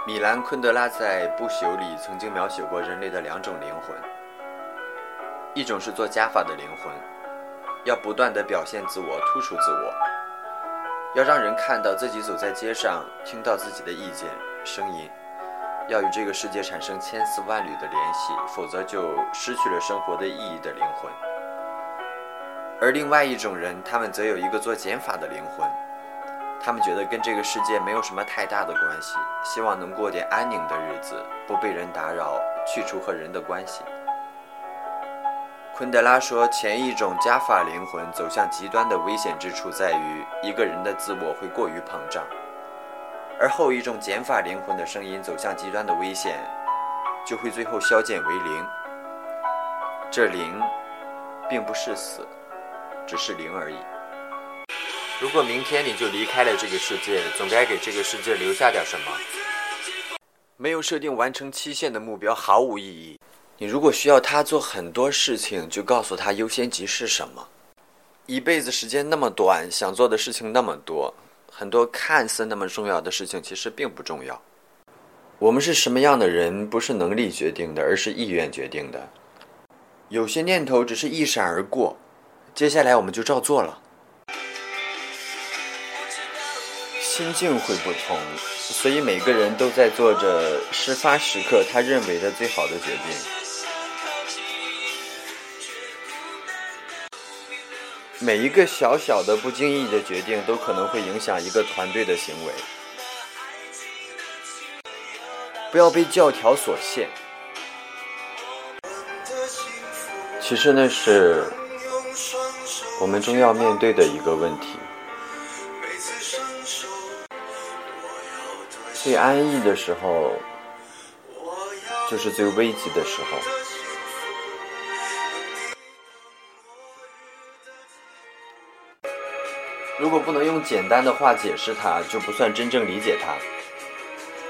米兰昆德拉在《不朽》里曾经描写过人类的两种灵魂，一种是做加法的灵魂，要不断地表现自我，突出自我，要让人看到自己走在街上，听到自己的意见、声音，要与这个世界产生千丝万缕的联系，否则就失去了生活的意义的灵魂。而另外一种人，他们则有一个做减法的灵魂，他们觉得跟这个世界没有什么太大的关系，希望能过点安宁的日子，不被人打扰，去除和人的关系。昆德拉说，前一种加法灵魂走向极端的危险之处在于一个人的自我会过于膨胀，而后一种减法灵魂的声音走向极端的危险，就会最后消减为零。这零并不是死，只是零而已。如果明天你就离开了这个世界，总该给这个世界留下点什么。没有设定完成期限的目标毫无意义。你如果需要他做很多事情，就告诉他优先级是什么。一辈子时间那么短，想做的事情那么多，很多看似那么重要的事情其实并不重要。我们是什么样的人，不是能力决定的，而是意愿决定的。有些念头只是一闪而过，接下来我们就照做了。心境会不同，所以每个人都在做着事发时刻他认为的最好的决定。每一个小小的不经意的决定都可能会影响一个团队的行为。不要被教条所限，其实那是我们终要面对的一个问题。最安逸的时候，就是最危急的时候。如果不能用简单的话解释它，就不算真正理解它。